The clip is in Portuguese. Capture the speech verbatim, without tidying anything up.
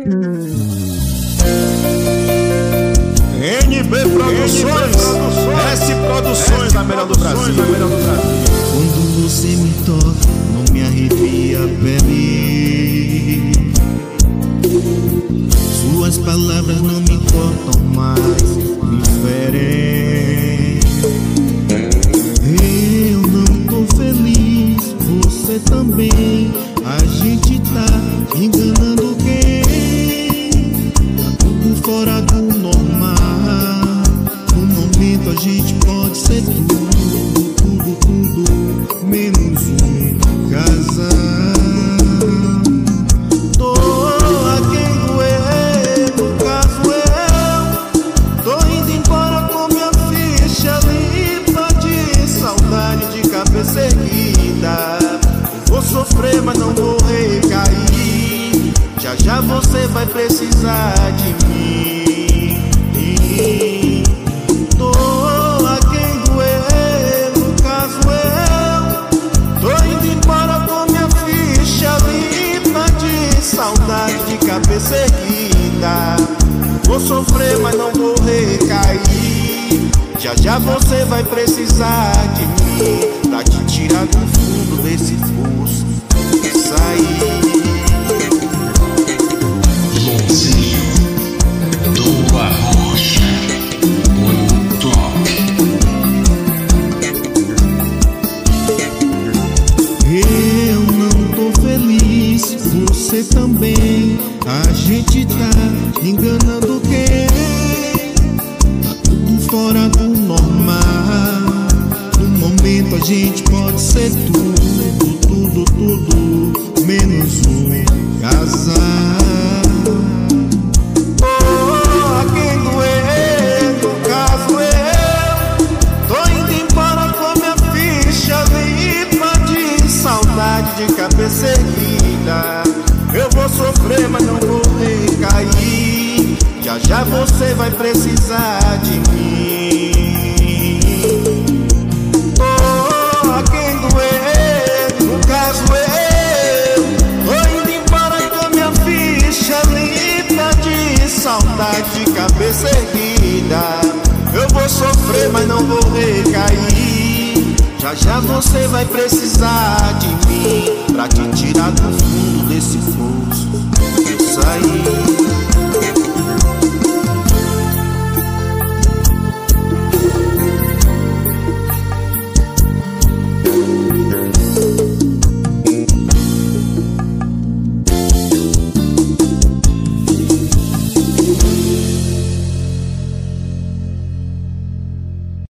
N B Produções, S Produções, a melhor do Brasil. Quando você me toca, não me arrepia a pele. Suas palavras não me cortam mais, me ferem. Eu não tô feliz, você também. A gente tá enganando quem? Tá tudo fora do normal. No momento a gente pode ser tudo, tudo, tudo, menos um casal. Doa quem doer, no caso eu. Tô indo embora com minha ficha limpa de saudade, de cabeça erguida. Vou sofrer, mas não vou recair. Já já você vai precisar de mim. Doa quem doer, no caso eu. Tô indo embora com minha ficha limpa de saudade, de cabeça erguida. Vou sofrer, mas não vou recair. Já já você vai precisar de mim pra te tirar do fundo desse poço e sair. Lonzinho do Arrocha, o top. Eu não tô feliz, você também. A gente tá enganando quem? Tá tudo fora do normal. No momento a gente pode ser tudo, tudo, tudo, menos um casal. Oh, quem doer, no caso eu. Tô indo embora com minha ficha limpa de saudade, de cabeça erguida. Eu vou sofrer, mas não vou recair. Já já você vai precisar de mim. Oh, quem doer, no caso eu. Tô indo embora com minha ficha limpa de saudade, de cabeça erguida. Eu vou sofrer, mas não vou recair. Já já você vai precisar de mim pra te tirar do fundo desse poço e sair.